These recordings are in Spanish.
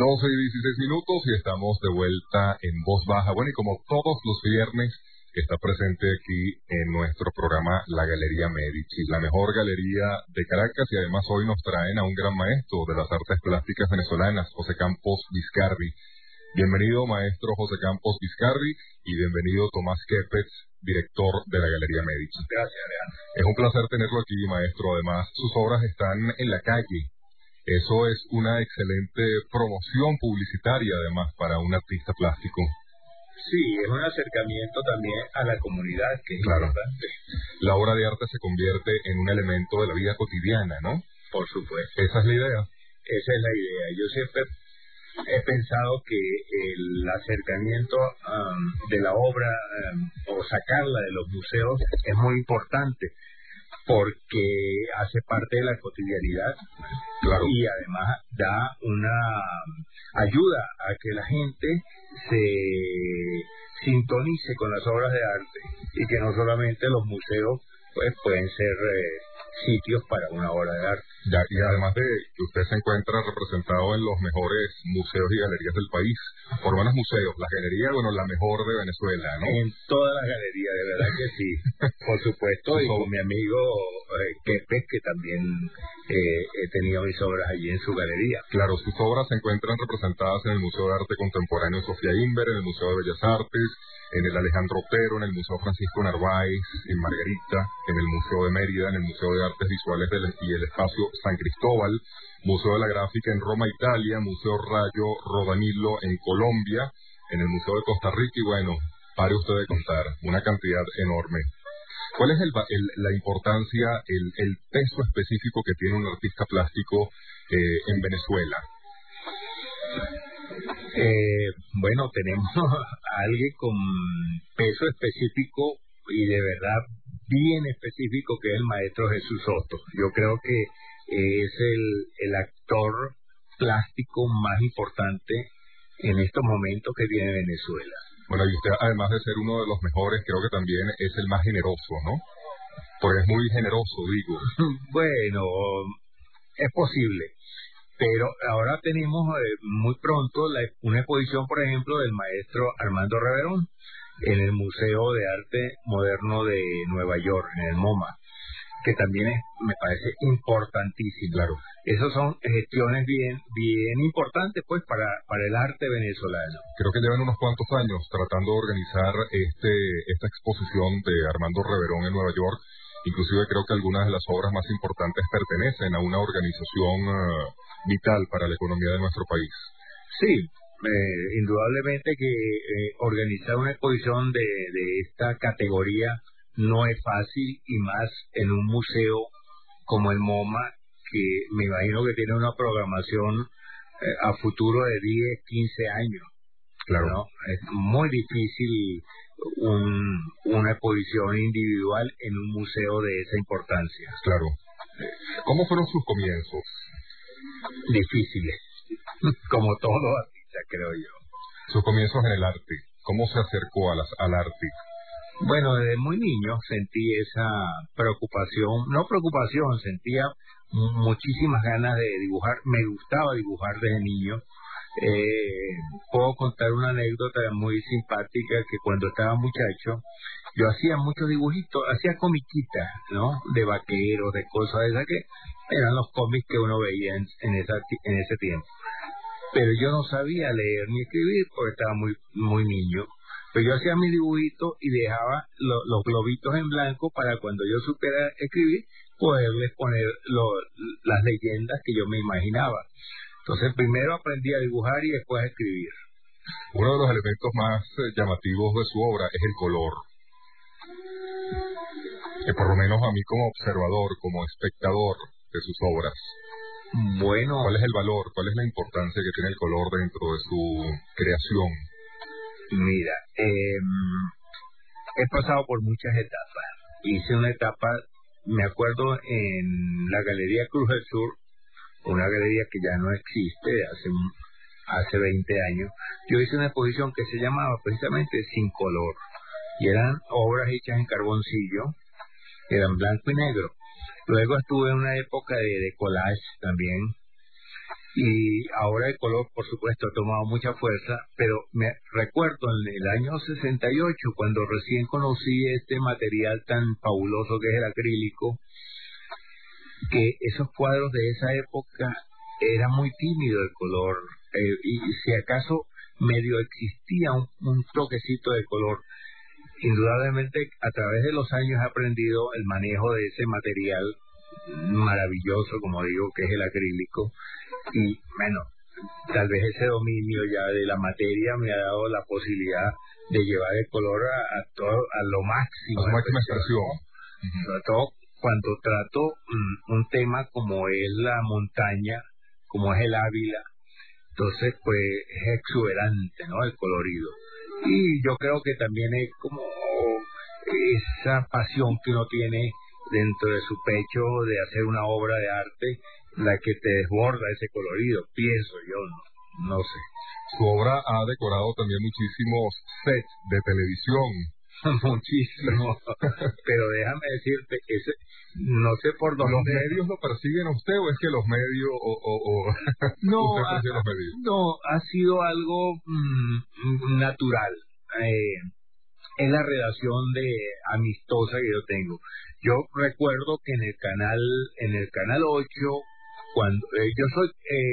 12:16 y estamos de vuelta en voz baja. Bueno, y como todos los viernes, está presente aquí en nuestro programa la Galería Medici, la mejor galería de Caracas, y además hoy nos traen a un gran maestro de las artes plásticas venezolanas, José Campos Vizcarri. Bienvenido, maestro José Campos Vizcarri, y bienvenido Tomás Quépez, director de la Galería Medici. Gracias, Leandro. Es un placer tenerlo aquí, maestro. Además, sus obras están en la calle. Eso es una excelente promoción publicitaria, además, para un artista plástico. Sí, es un acercamiento también a la comunidad, que es claro importante. La obra de arte se convierte en un elemento de la vida cotidiana, ¿no? Por supuesto. Esa es la idea. Esa es la idea. Yo siempre he pensado que el acercamiento de la obra o sacarla de los museos es muy importante, porque hace parte de la cotidianidad. Claro. Y además da una ayuda a que la gente se sintonice con las obras de arte, y que no solamente los museos pues pueden ser sitios para una obra de arte. Ya, y además de que usted se encuentra representado en los mejores museos y galerías del país, por lo menos museos, la galería, bueno, la mejor de Venezuela, ¿no? En todas las galerías, de verdad que sí, por supuesto, y con mi amigo Quépez, que también he tenido mis obras allí en su galería. Claro, sus obras se encuentran representadas en el Museo de Arte Contemporáneo Sofía Inver, en el Museo de Bellas Artes, en el Alejandro Otero, en el Museo Francisco Narváez, en Margarita, en el Museo de Mérida, en el Museo de Artes Visuales y el Espacio San Cristóbal, Museo de la Gráfica en Roma, Italia, Museo Rayo Rodanilo en Colombia, en el Museo de Costa Rica, y bueno, pare usted de contar, una cantidad enorme. ¿Cuál es la importancia, el peso específico que tiene un artista plástico en Venezuela? Bueno, tenemos a alguien con peso específico y de verdad bien específico, que es el maestro Jesús Soto. Yo creo que es el actor plástico más importante en estos momentos que tiene Venezuela. Bueno, y usted, además de ser uno de los mejores, creo que también es el más generoso, ¿no? Porque es muy generoso, digo. Bueno, es posible. Pero ahora tenemos muy pronto una exposición, por ejemplo, del maestro Armando Reverón en el Museo de Arte Moderno de Nueva York, en el MoMA, que también me parece importantísimo. Claro. Esas son gestiones bien importantes, pues, para el arte venezolano. Creo que llevan unos cuantos años tratando de organizar esta exposición de Armando Reverón en Nueva York. Inclusive creo que algunas de las obras más importantes pertenecen a una organización vital para la economía de nuestro país. Sí, indudablemente que organizar una exposición de esta categoría no es fácil, y más en un museo como el MoMA, que me imagino que tiene una programación a futuro de 10, 15 años. Claro. ¿No? Es muy difícil una exposición individual en un museo de esa importancia. Claro. ¿Cómo fueron sus comienzos? Difíciles, como todos los artistas, creo yo. Sus comienzos en el arte, ¿cómo se acercó al arte? Bueno, desde muy niño sentí esa sentía muchísimas ganas de dibujar. Me gustaba dibujar desde niño. Puedo contar una anécdota muy simpática, que cuando estaba muchacho yo hacía muchos dibujitos, hacía comiquitas, ¿no? De vaqueros, de cosas de esas, que eran los cómics que uno veía en ese tiempo. Pero yo no sabía leer ni escribir porque estaba muy niño. Pero yo hacía mis dibujitos y dejaba los globitos en blanco para, cuando yo supiera escribir, poderles poner las leyendas que yo me imaginaba. Entonces primero aprendí a dibujar y después a escribir. Uno de los elementos más llamativos de su obra es el color. Que por lo menos a mí, como observador, como espectador de sus obras, bueno, ¿cuál es el valor, cuál es la importancia que tiene el color dentro de su creación? Mira, he pasado por muchas etapas. Hice una etapa, me acuerdo, en la Galería Cruz del Sur, una galería que ya no existe, hace 20 años. Yo hice una exposición que se llamaba precisamente Sin Color, y eran obras hechas en carboncillo, eran blanco y negro. Luego estuve en una época de collage también, Y ahora el color, por supuesto, ha tomado mucha fuerza, pero me recuerdo en el año 68, cuando recién conocí este material tan fabuloso que es el acrílico, que esos cuadros de esa época era muy tímido el color, y si acaso medio existía un toquecito de color. Indudablemente, a través de los años he aprendido el manejo de ese material maravilloso, como digo, que es el acrílico. Y bueno, tal vez ese dominio ya de la materia me ha dado la posibilidad de llevar el color a todo, a lo máximo. A su máxima expresión. Sobre todo cuando trato un tema como es la montaña, como es el Ávila. Entonces, pues es exuberante, ¿no? El colorido. Y yo creo que también es como esa pasión que uno tiene dentro de su pecho de hacer una obra de arte, la que te desborda ese colorido, pienso yo, no sé. Su obra ha decorado también muchísimos sets de televisión. Muchísimo, pero déjame decirte que no sé por dónde. ¿Los medios lo persiguen a usted o es que los medios no, usted persigue los medios? No, ha sido algo natural. Es la relación amistosa que yo tengo. Yo recuerdo que en el canal 8, cuando yo soy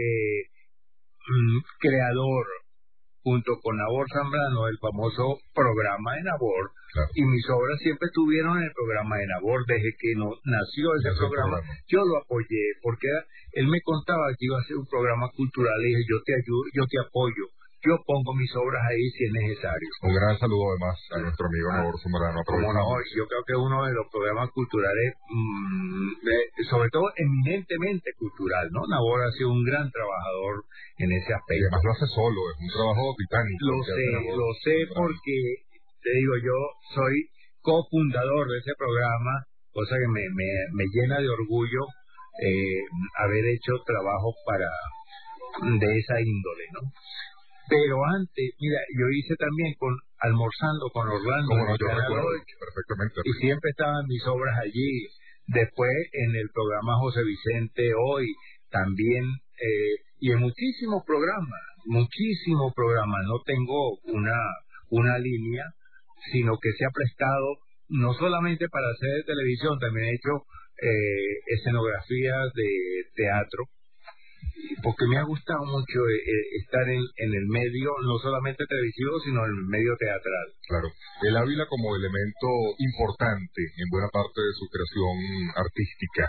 creador junto con Nabor Zambrano del famoso programa de Nabor, claro. Y mis obras siempre estuvieron en el programa de Nabor desde que nació ese programa. Yo lo apoyé porque él me contaba que iba a hacer un programa cultural y dije, yo te ayudo, yo te apoyo. Yo pongo mis obras ahí si es necesario. Un gran saludo además a nuestro amigo Nabor Zambrano. Yo creo que uno de los programas culturales, sobre todo eminentemente cultural, ¿no? Nabor ha sido un gran trabajador en ese aspecto. Y además lo hace solo, es un trabajo titánico. Lo sé porque, te digo, yo soy cofundador de ese programa, cosa que me llena de orgullo haber hecho trabajos de esa índole, ¿no? Pero antes, mira, yo hice también Almorzando con Orlando. Como no, yo recuerdo perfectamente. Y siempre estaban mis obras allí. Después en el programa José Vicente Hoy también, y en muchísimos programas. No tengo una línea, sino que se ha prestado no solamente para hacer de televisión, también he hecho escenografías de teatro. Porque me ha gustado mucho estar en el medio, no solamente televisivo, sino en el medio teatral. Claro. El Ávila como elemento importante en buena parte de su creación artística.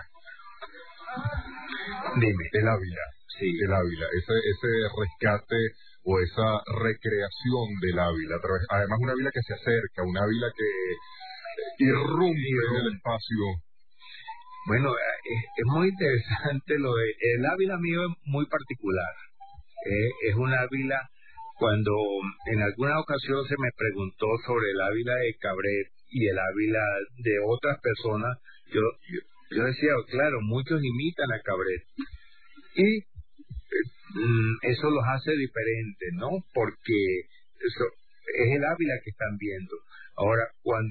Dime. El Ávila. Sí. El Ávila. Ese rescate o esa recreación del Ávila. Además, un Ávila que se acerca, un Ávila que irrumpe en el espacio. Bueno, es muy interesante el Ávila mío es muy particular. Es un Ávila, cuando en alguna ocasión se me preguntó sobre el Ávila de Cabret y el Ávila de otras personas, yo decía, claro, muchos imitan a Cabret. Y eso los hace diferentes, ¿no? Porque eso es el Ávila que están viendo. Ahora,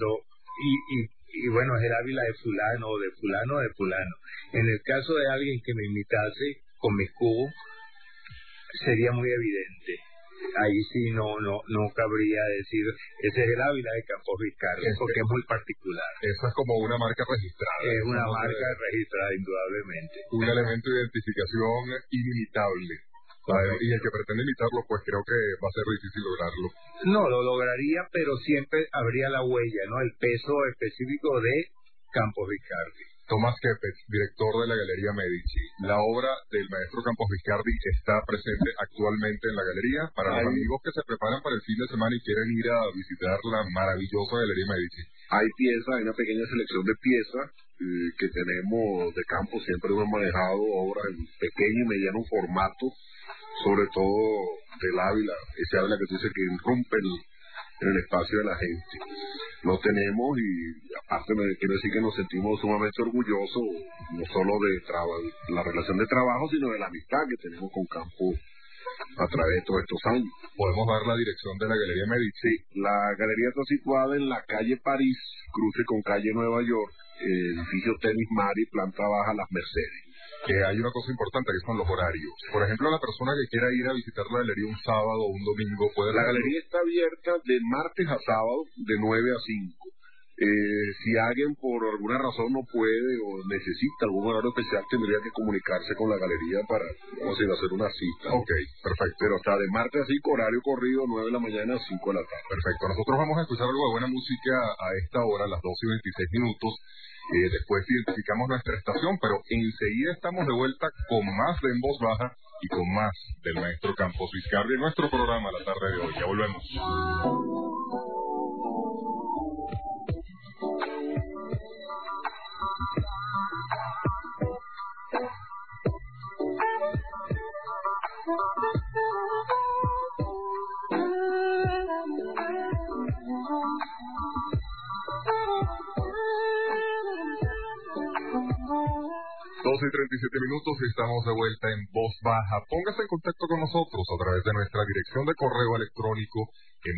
y bueno, es el Ávila de fulano, de fulano, de fulano. En el caso de alguien que me imitase con mis cubos, sería muy evidente. Ahí sí no cabría decir, ese es el Ávila de Campos Vizcarra, porque es muy particular. Eso es como una marca registrada. Es una marca registrada, indudablemente. Un elemento de identificación inimitable. Y el que pretende imitarlo, pues creo que va a ser difícil lograrlo. No, lo lograría, pero siempre habría la huella, ¿no? El peso específico de Campos Vizcarra. Tomás Kepes, director de la Galería Medici. La obra del maestro Campos Vizcarra está presente actualmente en la galería. Para los amigos que se preparan para el fin de semana y quieren ir a visitar la maravillosa Galería Medici. Hay piezas, hay una pequeña selección de piezas que tenemos de Campos. Siempre hemos manejado obras en pequeño y mediano formato, sobre todo del Ávila, ese Ávila que tú dices que irrumpe en el espacio de la gente. Lo tenemos y aparte quiero decir que nos sentimos sumamente orgullosos, no solo de la relación de trabajo, sino de la amistad que tenemos con Campos a través de todos estos años. ¿Podemos dar la dirección de la Galería Medici? Sí, la galería está situada en la calle París, cruce con calle Nueva York, edificio Tenis Mari, planta baja Las Mercedes. Hay una cosa importante que son los horarios. Por ejemplo, la persona que quiera ir a visitar la galería un sábado o un domingo puede... La galería está abierta de martes a sábado de 9 a 5. Si alguien por alguna razón no puede o necesita algún horario especial, tendría que comunicarse con la galería para, vamos a decir, hacer una cita. Ok, perfecto. Pero está de martes a 5, horario corrido, 9 de la mañana a 5 de la tarde. Perfecto. Nosotros vamos a escuchar algo de buena música a esta hora, a las 12:26. Después identificamos nuestra estación, pero enseguida estamos de vuelta con más de En Voz Baja y con más del maestro Campos Vizcardi en nuestro programa la tarde de hoy. Ya volvemos. 12:37, estamos de vuelta en Voz Baja. Póngase en contacto con nosotros a través de nuestra dirección de correo electrónico en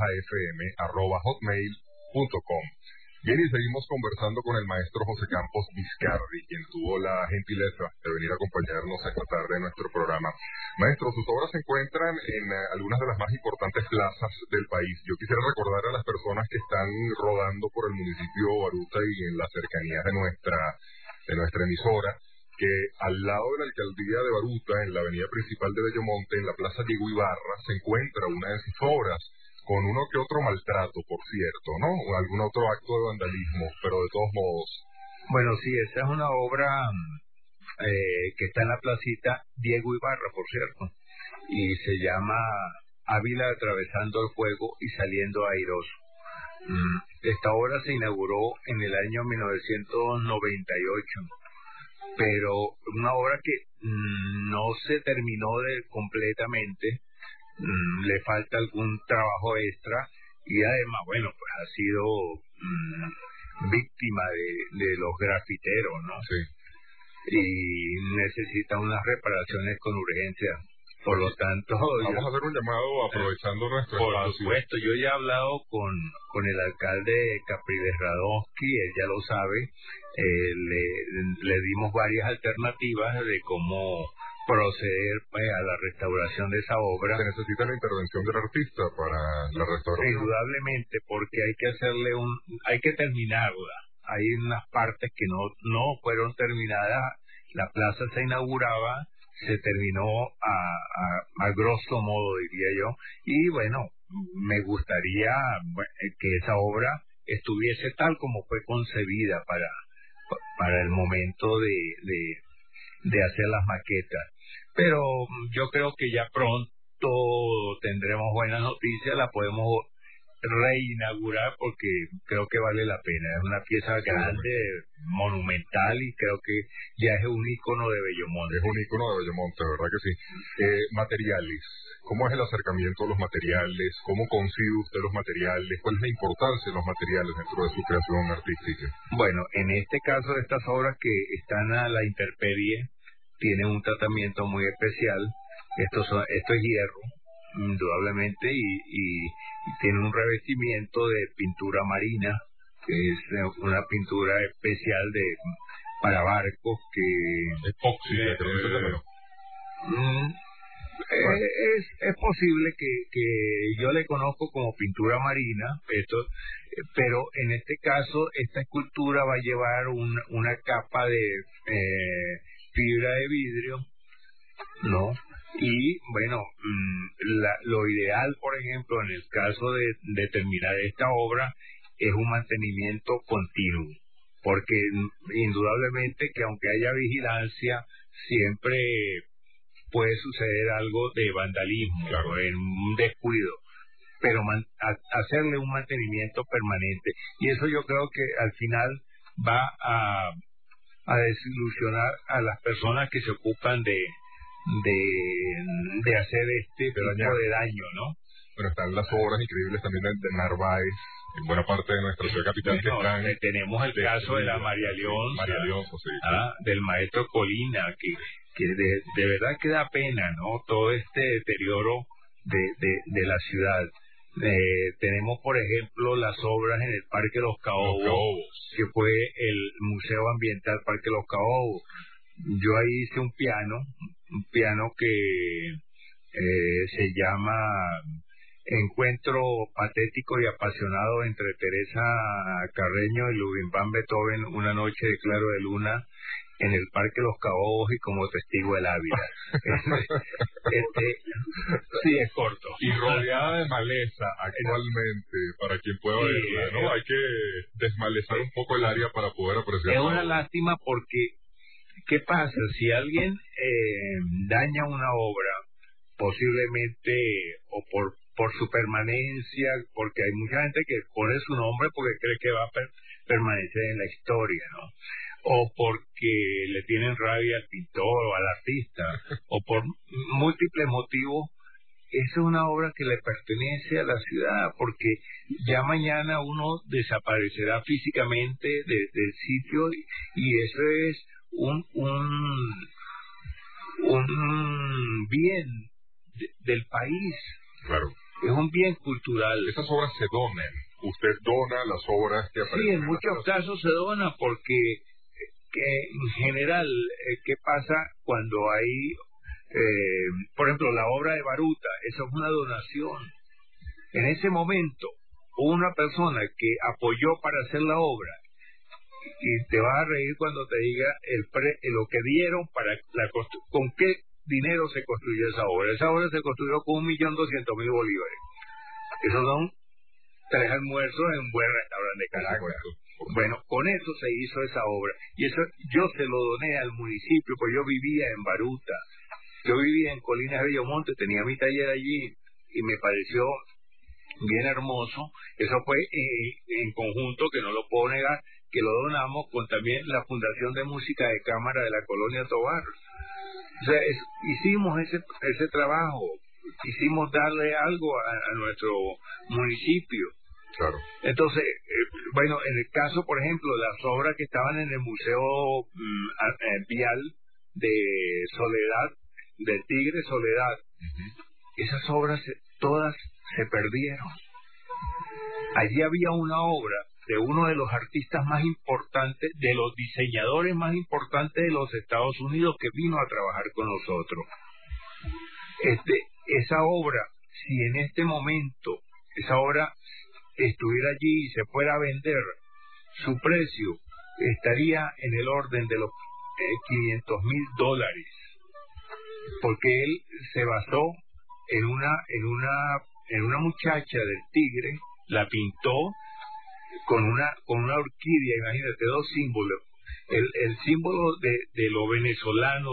vozbajafm@hotmail.com. Bien, y seguimos conversando con el maestro José Campos Vizcardi, quien tuvo la gentileza de venir a acompañarnos esta tarde en nuestro programa. Maestro, sus obras se encuentran en algunas de las más importantes plazas del país. Yo quisiera recordar a las personas que están rodando por el municipio de Baruta y en las cercanías de nuestra emisora, que al lado de la alcaldía de Baruta, en la avenida principal de Bellomonte, en la plaza Diego Ibarra, se encuentra una de sus obras, con uno que otro maltrato, por cierto, ¿no? O algún otro acto de vandalismo, pero de todos modos. Bueno, sí, esa es una obra que está en la placita Diego Ibarra, por cierto, y se llama Ávila atravesando el fuego y saliendo airoso. Esta obra se inauguró en el año 1998, pero una obra que no se terminó completamente. Le falta algún trabajo extra y además, bueno, pues ha sido víctima de los grafiteros, ¿no? Sí. Y necesita unas reparaciones con urgencia. Por lo tanto... Vamos a hacer un llamado aprovechando nuestro espacio. Por supuesto, yo ya he hablado con el alcalde Capriles Radonsky, él ya lo sabe, le dimos varias alternativas de cómo proceder a la restauración de esa obra. Se necesita la intervención del artista para la restauración. Indudablemente, porque hay que terminarla. Hay unas partes que no fueron terminadas. La plaza se inauguraba, se terminó a grosso modo, diría yo, y bueno, me gustaría que esa obra estuviese tal como fue concebida para el momento de hacer las maquetas. Pero yo creo que ya pronto tendremos buenas noticias, la podemos reinaugurar porque creo que vale la pena. Es una pieza grande, monumental, y creo que ya es un ícono de Bellomonte. Es un ícono de Bellomonte, ¿verdad que sí? Materiales. ¿Cómo es el acercamiento a los materiales? ¿Cómo concibe usted los materiales? ¿Cuál es la importancia de los materiales dentro de su creación artística? Bueno, en este caso, estas obras que están a la intemperie tienen un tratamiento muy especial. Esto es hierro, indudablemente, y tiene un revestimiento de pintura marina, que es una pintura especial para barcos que... Epoxi, es posible que yo le conozco como pintura marina, pero en este caso esta escultura va a llevar una capa de fibra de vidrio, ¿no? Y bueno, lo ideal, por ejemplo, en el caso de terminar esta obra, es un mantenimiento continuo, porque indudablemente que aunque haya vigilancia, siempre puede suceder algo de vandalismo, claro, en un descuido, pero hacerle un mantenimiento permanente, y eso yo creo que al final va a desilusionar a las personas que se ocupan de hacer este tipo de daño, ¿no? Bueno, están las obras increíbles también de Narváez, en buena parte de nuestra ciudad capital, que están... Tenemos el caso de la María Leonza, sí. Del maestro Colina, que de verdad que da pena, ¿no? Todo este deterioro de la ciudad. Tenemos, por ejemplo, las obras en el Parque Los Caobos, que fue el Museo Ambiental Parque Los Caobos. yo ahí hice un piano que se llama Encuentro patético y apasionado entre Teresa Carreño y Ludwig van Beethoven, una noche de claro de luna en el Parque Los Caobos y como testigo del Ávila. Sí, es corto. Y rodeada de maleza actualmente, para quien pueda verla, ¿no? Hay que desmalezar un poco el área para poder apreciar. Es una lástima porque, ¿qué pasa? Si alguien daña una obra, posiblemente, o por su permanencia, porque hay mucha gente que pone su nombre porque cree que va a permanecer en la historia, ¿no? O porque le tienen rabia al pintor o al artista, o por múltiples motivos. Esa es una obra que le pertenece a la ciudad, porque ya mañana uno desaparecerá físicamente del sitio y eso es un bien del país. Claro. Es un bien cultural. Esas obras se donan. Usted dona las obras que aparecen. Sí, en muchos casos se dona porque en general, ¿qué pasa cuando hay, por ejemplo, la obra de Baruta? Eso es una donación. En ese momento, una persona que apoyó para hacer la obra, y te vas a reír cuando te diga lo que dieron para con qué dinero se construyó esa obra. Esa obra se construyó con 1.200.000 bolívares. Esos son 3 almuerzos en un buen restaurante de Caracas. Bueno, con eso se hizo esa obra. Y eso yo se lo doné al municipio, pues yo vivía en Baruta. Yo vivía en Colinas de Bellomonte, tenía mi taller allí y me pareció bien hermoso. Eso fue en conjunto, que no lo puedo negar, que lo donamos con también la Fundación de Música de Cámara de la Colonia Tovar. O sea, hicimos ese trabajo, quisimos darle algo a nuestro municipio. Claro. Entonces, bueno, en el caso, por ejemplo, de las obras que estaban en el Museo Vial de Soledad, del Tigre Soledad, esas obras todas se perdieron. Allí había una obra de uno de los artistas más importantes, de los diseñadores más importantes de los Estados Unidos, que vino a trabajar con nosotros. Esa obra, si en este momento esa obra estuviera allí y se fuera a vender, su precio estaría en el orden de los $500,000, porque él se basó en una muchacha del Tigre, la pintó con una orquídea, imagínate, 2 símbolos, el símbolo de lo venezolano,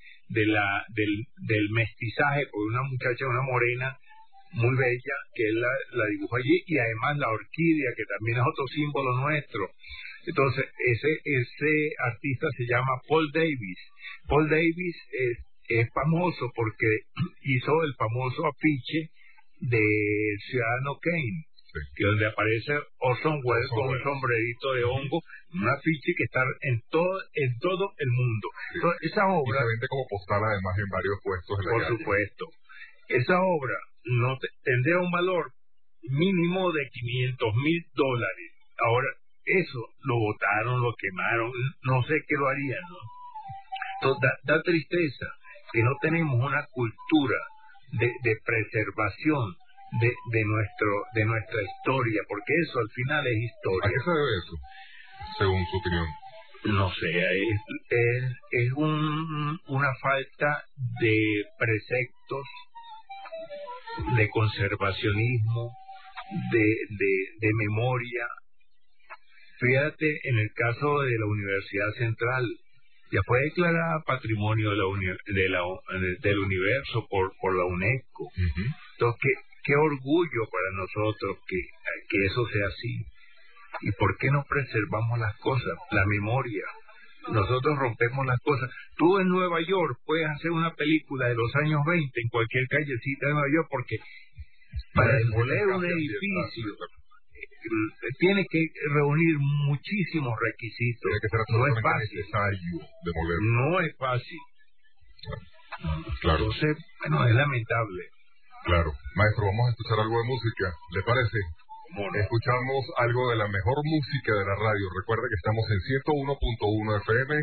del mestizaje, por una muchacha, una morena muy bella, que él la dibujó allí, y además la orquídea, que también es otro símbolo nuestro. Entonces, ese artista se llama Paul Davis. Paul Davis es famoso porque hizo el famoso afiche de Ciudadano Kane, que donde aparece Orson Welles con un sombrerito de hongo, un afiche que está en todo el mundo. Entonces, esa obra, y se vende como postal además en varios puestos de la por calle. supuesto, esa obra no tendría un valor mínimo de $500,000. Ahora, eso lo botaron, lo quemaron, no sé qué lo harían, ¿no? Entonces, da tristeza que no tenemos una cultura de preservación de nuestra historia, porque eso al final es historia. ¿A qué se debe eso, según su opinión? No sé, es una falta de preceptos, de conservacionismo, de memoria. Fíjate, en el caso de la Universidad Central, ya fue declarada Patrimonio del Universo por la UNESCO. Entonces, qué orgullo para nosotros que eso sea así. ¿Y por qué no preservamos las cosas? La memoria. Nosotros rompemos las cosas. Tú en Nueva York puedes hacer una película de los años 20 en cualquier callecita de Nueva York, porque para demoler un edificio tiene que reunir muchísimos requisitos. Tiene que ser absolutamente necesario demolerlo. No es fácil. Claro. Entonces, bueno, es lamentable. Claro. Maestro, vamos a escuchar algo de música. ¿Le parece? Bueno. Escuchamos algo de la mejor música de la radio. Recuerda que estamos en 101.1 FM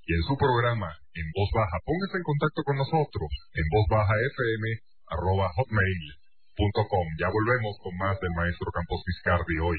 y en su programa En Voz Baja. Póngase en contacto con nosotros en vozbajafm@hotmail.com. Ya volvemos con más del maestro Campos Viscardi hoy.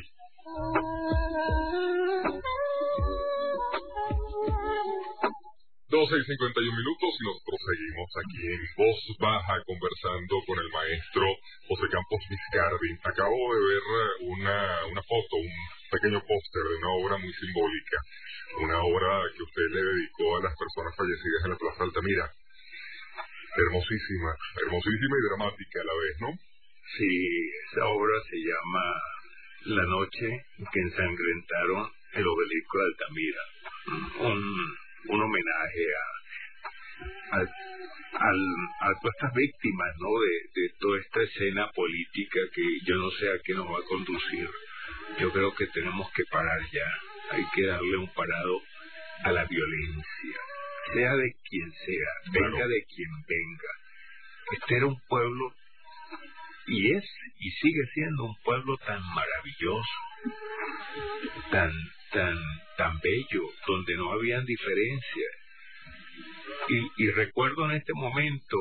12:51 y nosotros seguimos aquí en Voz Baja conversando con el maestro José Campos Viscardi. Acabo de ver una foto, un pequeño póster de una obra muy simbólica, una obra que usted le dedicó a las personas fallecidas en la Plaza Altamira. Hermosísima, hermosísima y dramática a la vez, ¿no? Sí, esa obra se llama La noche que ensangrentaron el obelisco de Altamira. Un homenaje a todas estas víctimas, ¿no? De toda esta escena política que yo no sé a qué nos va a conducir. Yo creo que tenemos que parar ya. Hay que darle un parado a la violencia, sea de quien sea, venga de quien venga. Este era un pueblo, y sigue siendo un pueblo tan maravilloso, tan bello, donde no habían diferencias. Y recuerdo en este momento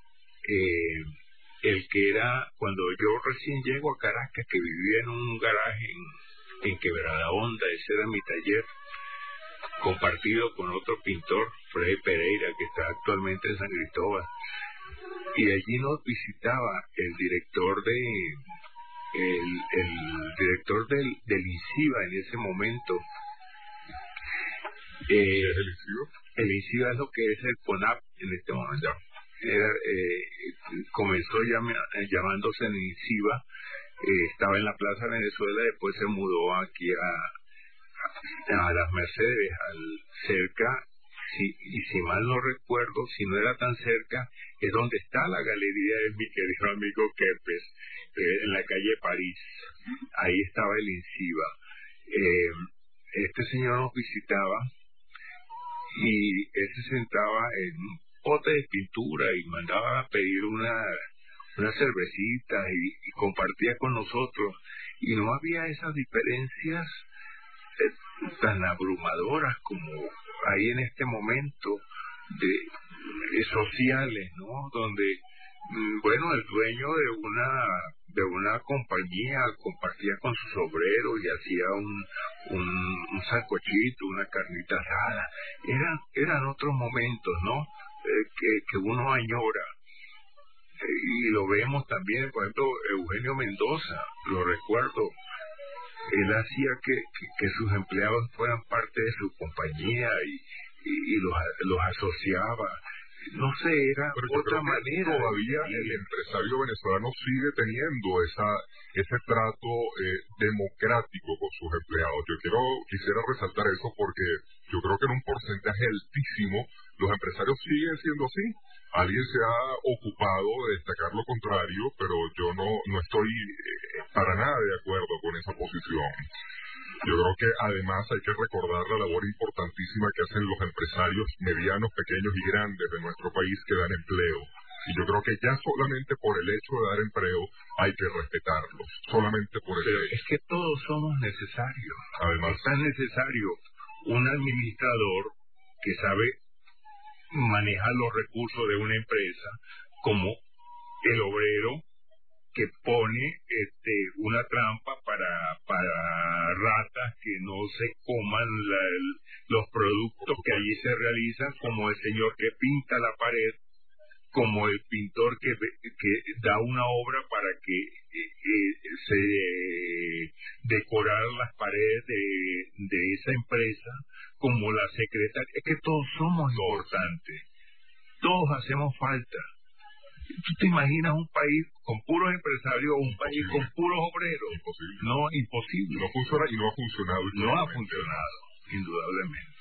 el que era cuando yo recién llego a Caracas, que vivía en un garaje en Quebrada Honda. Ese era mi taller, compartido con otro pintor, Freddy Pereira, que está actualmente en San Cristóbal. Y allí nos visitaba el director del INCIBA en ese momento. ¿Qué es el INCIBA? El INCIBA es lo que es el CONAP en este momento. Comenzó llamándose el INCIBA, estaba en la Plaza Venezuela, después se mudó aquí a Las Mercedes, cerca, y si mal no recuerdo, si no era tan cerca, es donde está la galería de mi querido amigo Kempes, en la calle París. Ahí estaba el INCIBA. Este señor nos visitaba y él se sentaba en un pote de pintura y mandaba a pedir una cervecita y compartía con nosotros, y no había esas diferencias tan abrumadoras como hay en este momento de sociales, ¿no? Donde el dueño de una compañía compartía con sus obreros y hacía un sancochito, una carnita asada. Eran otros momentos, ¿no? Que uno añora. Y lo vemos también, por ejemplo, Eugenio Mendoza, lo recuerdo. Él hacía que sus empleados fueran parte de su compañía y los asociaba. No sé, era otra manera. Todavía el empresario venezolano sigue teniendo ese trato democrático con sus empleados. Quisiera resaltar eso porque yo creo que en un porcentaje altísimo los empresarios siguen siendo así. Alguien se ha ocupado de destacar lo contrario, pero yo no estoy para nada de acuerdo con esa posición. Yo creo que además hay que recordar la labor importantísima que hacen los empresarios medianos, pequeños y grandes de nuestro país que dan empleo. Y yo creo que ya solamente por el hecho de dar empleo hay que respetarlos, solamente por el hecho. Es que todos somos necesarios. Además, es tan necesario un administrador que sabe manejar los recursos de una empresa, como el obrero que pone una trampa para ratas que no se coman los productos que allí se realizan, como el señor que pinta la pared, como el pintor que da una obra para que se decorar las paredes de esa empresa, como la secretaria. Es que todos somos importantes, todos hacemos falta. ¿Tú te imaginas un país con puros empresarios o un país con puros obreros? Imposible. No, imposible. No funciona y no ha funcionado. No ha funcionado, indudablemente.